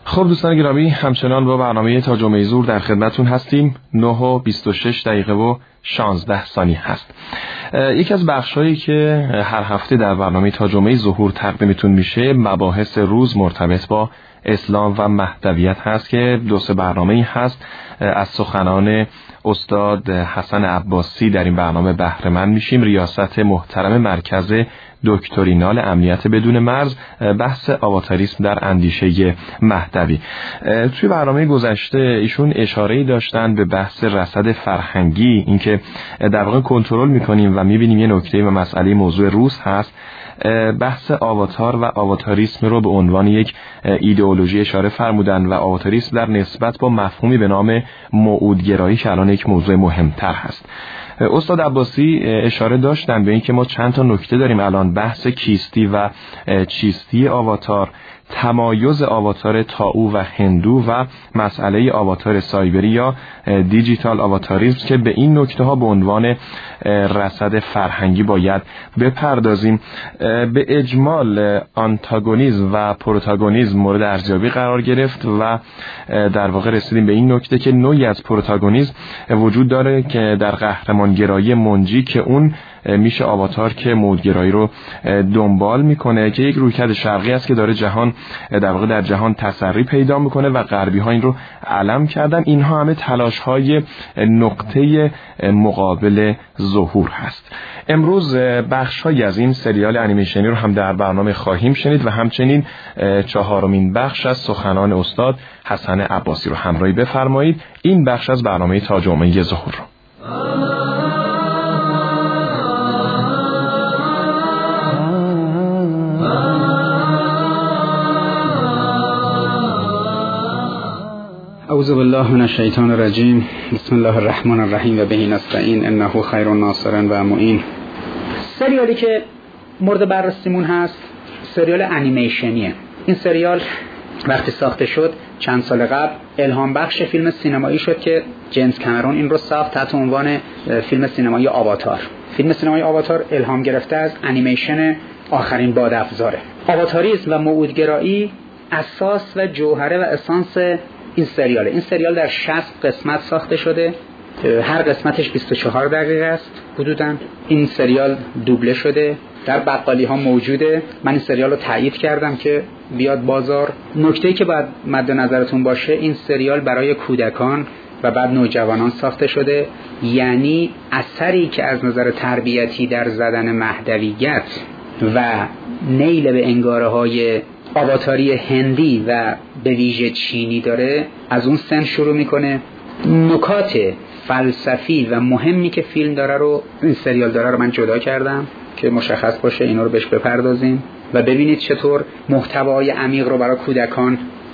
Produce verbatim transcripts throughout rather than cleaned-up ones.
خب دوستان گرامی، همچنان با برنامه تا جمعه ظهر در خدمتتون هستیم. نه و بیست و شش دقیقه و شانزده ثانیه هست. یکی از بخشایی که هر هفته در برنامه تا جمعه ظهر تقدیمتون میشه مباحث روز مرتبط با اسلام و مهدویت هست که دو سه برنامه‌ای هست از سخنان استاد حسن عباسی در این برنامه بهره مند میشیم. ریاست محترم مرکز دکترینال امنیت بدون مرز، بحث آواتاریسم در اندیشه مهدوی. توی برنامه گذشته ایشون اشاره‌ای داشتن به بحث رصد فرهنگی، اینکه در واقع کنترل میکنیم و میبینیم یه نکته و مسئله موضوع روز هست. بحث آواتار و آواتاریسم رو به عنوان یک ایدئولوژی اشاره فرمودن و آواتاریسم در نسبت با مفهومی به نام موعودگرایی که الان یک موضوع مهمتر هست. استاد عباسی اشاره داشتن به اینکه ما چند تا نکته داریم الان: بحث کیستی و چیستی آواتار، تمایز آواتار تائو و هندو و مسئله آواتار سایبری یا دیجیتال آواتاریسم که به این نکته ها به عنوان رصد فرهنگی باید بپردازیم. به اجمال آنتاگونیسم و پروتاگونیسم مورد ارزیابی قرار گرفت و در واقع رسیدیم به این نکته که نوعی از پروتاگونیسم وجود داره که در قهرمانگرایی منجی که اون میشه آواتار که موعودگرایی رو دنبال میکنه، که یک رویکرد شرقی است که داره جهان در واقع در جهان تسری پیدا میکنه و غربی ها این رو علم کردن. اینها همه تلاش های نقطه مقابل ظهور هست. امروز بخش های از این سریال انیمیشنی رو هم در برنامه خواهیم شنید و همچنین چهارمین بخش از سخنان استاد حسن عباسی رو همراهی بفرمایید. این بخش از برنامه تا جمعه ظهور رو اعوذ بالله من الشیطان الرجیم. بسم الله الرحمن الرحیم و به نستعین انه خیر الناصر و معین. سریالی که مورد بررسیمون هست سریال انیمیشنیه. این سریال وقتی ساخته شد چند سال قبل الهام بخش فیلم سینمایی شد که جیمز کامرون این رو ساخت تحت عنوان فیلم سینمایی آواتار. فیلم سینمایی آواتار الهام گرفته از انیمیشن آخرین بادافزاره. آواتاریسم و موعودگرایی اساس و جوهره و اسانس این سریاله. این سریال در شصت قسمت ساخته شده، هر قسمتش بیست و چهار دقیقه است حدوداً. این سریال دوبله شده، در بقالی ها موجوده. من این سریال رو تایید کردم که بیاد بازار. نکته‌ای که باید مد نظرتون باشه، این سریال برای کودکان و بعد نوجوانان ساخته شده، یعنی اثری که از نظر تربیتی در زدن مهدویت و نیل به انگاره های آواتاری هندی و به ویژه چینی داره از اون سن شروع میکنه. نکات فلسفی و مهمی که فیلم داره رو این سریال داره رو من جدا کردم که مشخص باشه، اینا رو بهش بپردازیم و ببینید چطور محتوای عمیق رو برای کودکان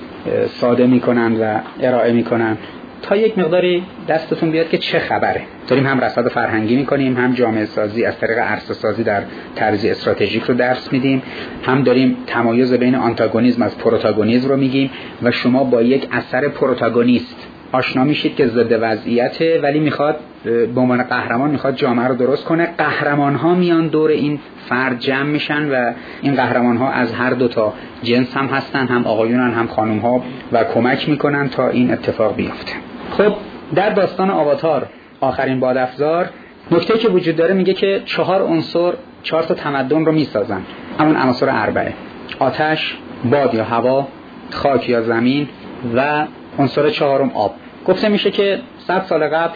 ساده میکنن و ارائه میکنن تا یک مقداری دستتون بیاد که چه خبره. داریم هم رصد فرهنگی میکنیم، هم جامعه سازی از طریق عرصه سازی در طرز استراتژیک رو درس میدیم، هم داریم تمایز بین آنتاگونیسم از پروتاگونیسم رو میگیم و شما با یک اثر پروتاگونیست آشنا میشید که ضد وضعیته ولی میخواد به عنوان قهرمان میخواد جامعه رو درست کنه. قهرمان ها میان دور این فرد جمع میشن و این قهرمان ها از هر دو تا جنس هم هستن، هم آقایونن هم خانم ها، و کمک میکنن تا این اتفاق بیفته. خب در داستان آواتار آخرین بادافزار نکته که وجود داره میگه که چهار عنصر چهار تا تمدن رو میسازن. همون عناصر اربعه: آتش، باد یا هوا، خاک یا زمین و عنصر چهارم آب. گفته میشه که صد سال قبل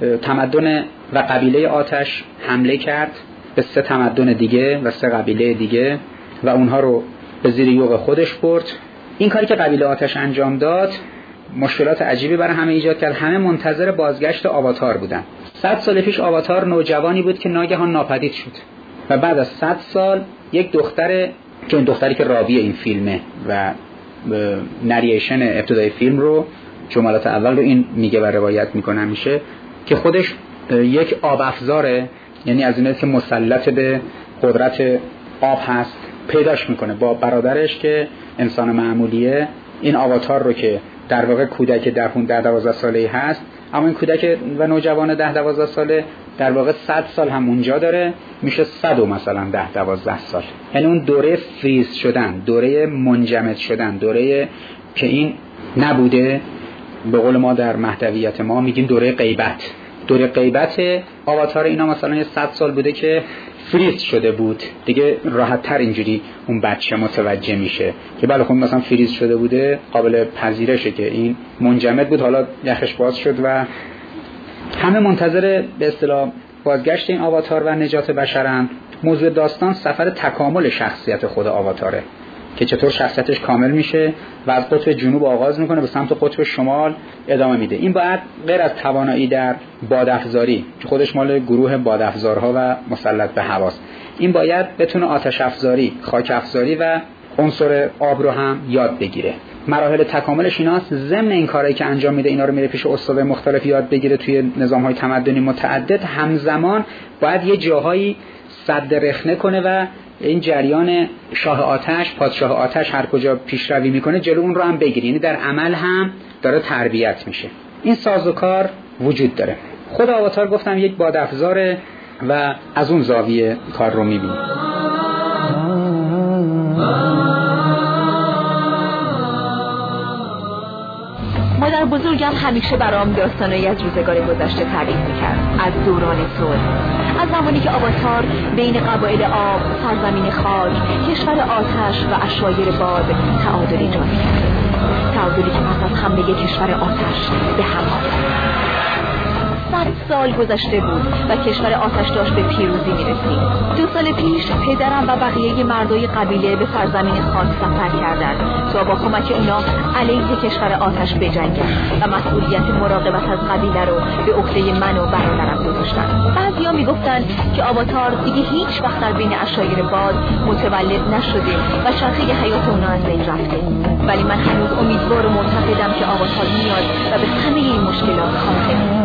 تمدن و قبیله آتش حمله کرد به سه تمدن دیگه و سه قبیله دیگه و اونها رو به زیر یوغ خودش برد. این کاری که قبیله آتش انجام داد مشکلات عجیبی برای همه ایجاد کرد. همه منتظر بازگشت آواتار بودن. صد سال پیش آواتار نوجوانی بود که ناگهان ناپدید شد و بعد از صد سال یک دختر که این دختری که راوی این فیلمه و نریشن ابتدای فیلم رو جملات اول رو این میگه و روایت میکنه میشه که خودش یک آب افزاره، یعنی از اینه که مسلط به قدرت آب هست، پیداش میکنه با برادرش که انسان معمولیه. این آواتار رو که در واقع کودک ده دوازده ساله‌ای هست اما این کودک و نوجوان ده دوازده ساله در واقع صد سال هم اونجا داره، میشه صد و مثلا ده دوازده سال. یعنی اون دوره فریز شدن، دوره منجمد شدن، دوره که این نبوده، به قول ما در مهدویت ما میگیم دوره غیبت. دوره غیبت آواتار اینا مثلا یه صد سال بوده که فریز شده بود، دیگه راحت تر اینجوری اون بچه متوجه میشه که بله خب مثلا فریز شده بوده، قابل پذیرشه که این منجمد بود، حالا یخش باز شد و همه منتظر به اصطلاح بازگشت این آواتار و نجات بشرن. موضوع داستان سفر تکامل شخصیت خود آواتاره که چطور شخصیتش کامل میشه و از قطب جنوب آغاز میکنه به سمت قطب شمال ادامه میده. این باید غیر از توانایی در بادافزاری که خودش مال گروه بادافزارها و مسلط به هواست، این باید بتونه آتش افزاری، خاک افزاری و عنصر آب رو هم یاد بگیره. مراحل تکاملش ایناست. ضمن این کاری که انجام میده اینا رو میره پیش استاد مختلف یاد بگیره توی نظام‌های تمدنی متعدد، همزمان باید یه جاهایی سد رخنه کنه و این جریان شاه آتش، پادشاه آتش هر کجا پیشروی میکنه جلو اون رو هم بگیره. یعنی در عمل هم داره تربیت میشه. این سازوکار وجود داره. خود آواتار گفتم یک بادافزاره و از اون زاویه کار رو میبینه. مادر بزرگم همیشه برام داستانایی از روزگار گذشته تعریف میکرد، از دوران صلح، از زمانی که آواتار بین قبایل آب، سرزمین خاک، کشور آتش و عشایر باد تعادل ایجاد کرد. تعادلی که پس از حمله کشور آتش به هم آورد. صد سال گذشته بود و کشور آتش داشت به پیروزی میرسید. دو سال پیش پدرم و بقیه مردای قبیله به سرزمین خاک سفر کردند تا با کمک اونا علیه کشور آتش بجنگند و مسئولیت مراقبت از قبیله رو به عهده من و برادرم گذاشتن. بعضیا میگفتن که آواتار دیگه هیچ وقت در بین عشایر باد متولد نشده و چرخه حیات اونا از بین رفته، ولی من هنوز امیدوار و معتقدم که آواتار میاد و به همه این مشکلات خاتمه.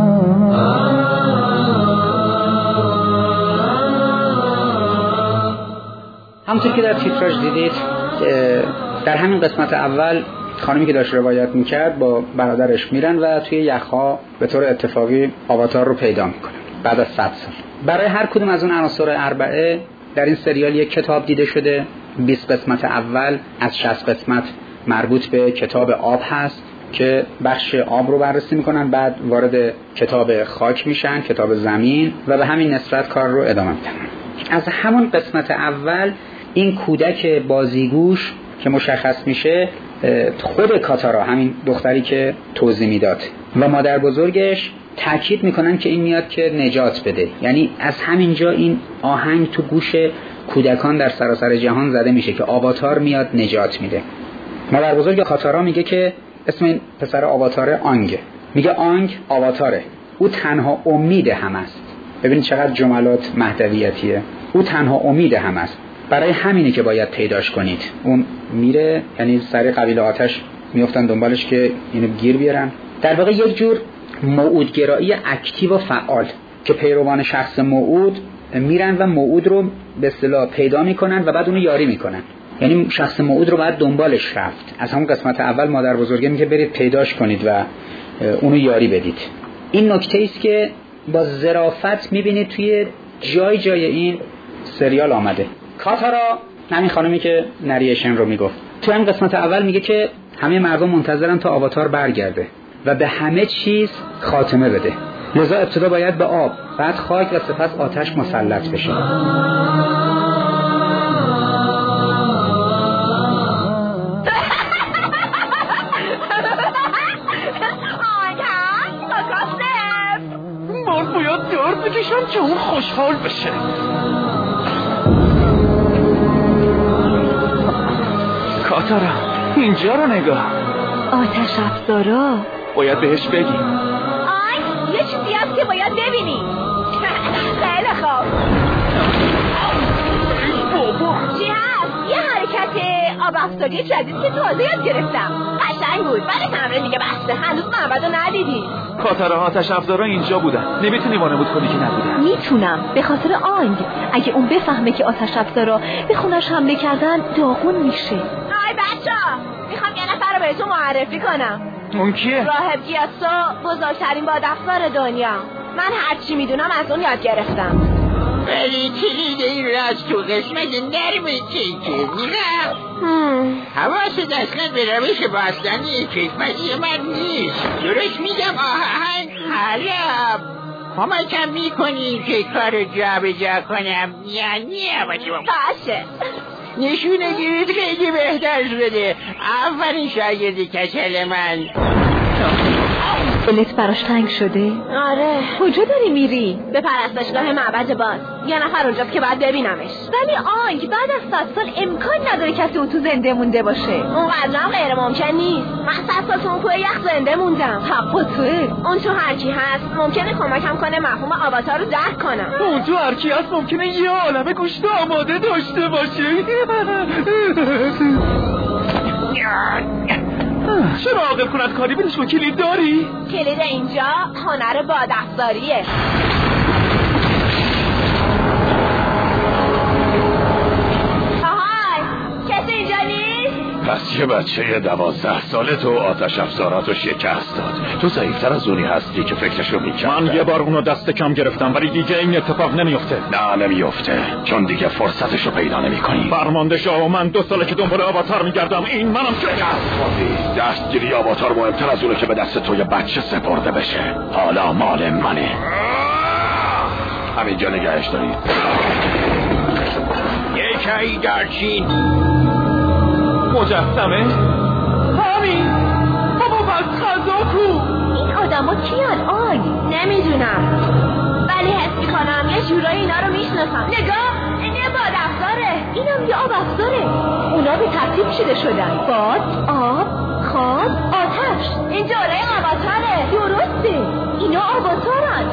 همونطور که در تیتراژ دیدید در همین قسمت اول خانمی که داشت روایت میکرد با برادرش میرن و توی یخها به طور اتفاقی آواتار رو پیدا میکنن بعد از صد سال. برای هر کدوم از اون عناصر اربعه در این سریال یک کتاب دیده شده. بیست قسمت اول از شصت قسمت مربوط به کتاب آب هست که بخش آب رو بررسی میکنن، بعد وارد کتاب خاک میشن، کتاب زمین، و به همین نسبت کار رو ادامه میدن. از همون قسمت اول این کودک بازیگوش که مشخص میشه خود کاتارا، همین دختری که توضیح میداد، و مادر بزرگش تاکید میکنن که این میاد که نجات بده. یعنی از همینجا این آهنگ تو گوش کودکان در سراسر جهان زده میشه که آواتار میاد نجات میده. مادر بزرگ کاتارا میگه که اسم این پسر آواتاره آنگه، میگه آنگ آواتاره، او تنها امید هم است. ببینید چقدر جملات مهدویتیه. او تنها امید هم است، برای همینه که باید پیداش کنید. اون میره، یعنی سر قبیله آتش میافتن دنبالش که اینو گیر بیارن. در واقع یک جور موعودگرایی اکتیو و فعال که پیروان شخص موعود میرن و موعود رو به اصطلاح پیدا میکنن و بعد اونو یاری میکنن. یعنی شخص موعود رو باید دنبالش رفت. از همون قسمت اول مادر بزرگه میگه برید پیداش کنید و اونو یاری بدید. این نکته ایست که با ظرافت میبینید توی جای جای این سریال آمده. کاتارا، همین خانمی که نریشن رو میگفت، تو این قسمت اول میگه که همه مردم منتظرن تا آواتار برگرده و به همه چیز خاتمه بده، لذا ابتدا باید به آب، بعد خاک و سپس آتش مسلط بشه. من باید دار بکشم که اون خوشحال بشه. کاتارا اینجا رو نگاه. آتش افزارا باید بهش بگی. آی یه چیزی هست که باید ببینی. خیلی خوب. بابا چی هست؟ یه حرکت آب افزاری جدید که تازه یاد گرفتم. قشنگ بود ولی تمرین دیگه بسته. هنوز معبدو ندیدی. کاتارا آتش افزارا اینجا بودن. نمیتونی وانمود کنی که نبودن. میتونم، به خاطر آنگ. اگه اون بفهمه که آتش افزارا به خونش حمله کردن داغون میشه. آی بچه‌ها میخوام یه نفر رو بهتون معرفی کنم. اون کیه؟ راهب گیاسو، بزرگترین بادافزار دنیا. من هرچی میدونم از اون یاد گرفتم. ولی کلید این راز تو قسمت نرم کیکه میرم. حواست اصلا به روش باستانی کشمتی من نیست. درست میگم آهنگ حرام. کمکم میکنی که کار جا به جا کنم یعنی باشه. نشونه گیرید خیلی بهتر شده. اولین شاگرد کچل من. دلت براش تنگ شده؟ آره. کجا داری میری؟ به پرستشگاه معبد باز. یه نفر اونجاست که باید ببینمش. ولی آنگ بعد از صد سال امکان نداره کسی اون تو زنده مونده باشه. اون قدرم غیر ممکن نیست. من صد سال تو اون کوه یخ زنده موندم. حق توه. اون تو هرکی هست ممکنه کمکم کنه مفهوم آواتار رو درک کنم. اون تو هرکی هست ممکنه یه عالمه گوشت آماده داشته باشه. چرا عاقل کند کاری بدش و کلید داری؟ کلید اینجا هنر بادافزاریه. آهای کسی اینجا نیست؟ پس یه بچه دوازده ساله تو آتش افزاراتو شکست داد. تو ضعیفتر از اونی هستی که فکرشو میکرد. من یه بار اونو دست کم گرفتم ولی دیگه این اتفاق نمیفته. نه نمیفته چون دیگه فرصتشو پیدا نمیکنی. فرمانده شاه و من دو ساله که دنبال آواتار میگردم. این منم که دستگیری آواتار مهمتر از اونه که به دست تو یه بچه سپرده بشه. حالا مال منه. همینجا نگهش دارید. یکی درچین مجسمه؟ همین بابا بس خدا کو. این آدم ها کیان آی؟ نمیدونم ولی حس میکنم یه جورایی اینا رو میشناسم. نگاه این یه بادافزاره. اینم یه آب افزاره. اونا به ترتیب چیده شدن. باد، آب، خواب، آتش. این جوره آواتاره. درسته اینا آواتارن.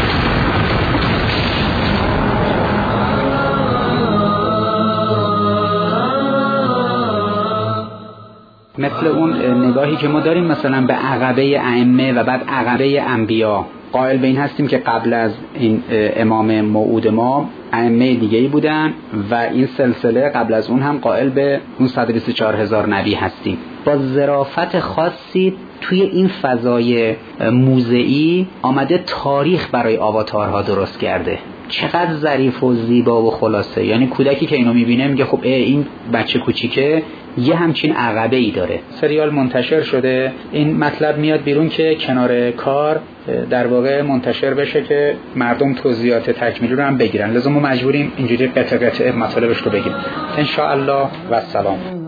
مثل اون نگاهی که ما داریم مثلا به عقبه ائمه و بعد عقبه انبیا. قائل به این هستیم که قبل از این امام موعود ما ائمه دیگه‌ای بودن و این سلسله قبل از اون هم قائل به اون صد و بیست و چهار هزار نبی هستیم. با ظرافت خاصی توی این فضای موزئی آمده تاریخ برای آواتارها درست کرده. چقدر ظریف و زیبا و خلاصه. یعنی کودکی که اینو میبینه میگه خب این بچه کوچیکه یه همچین عقبه ای داره. سریال منتشر شده. این مطلب میاد بیرون که کنار کار در واقع منتشر بشه که مردم توضیحات تکمیلی رو هم بگیرن. لازم ما مجبوریم اینجوری قطع قطع مطالبش رو بگیم. ان شاء الله و السلام.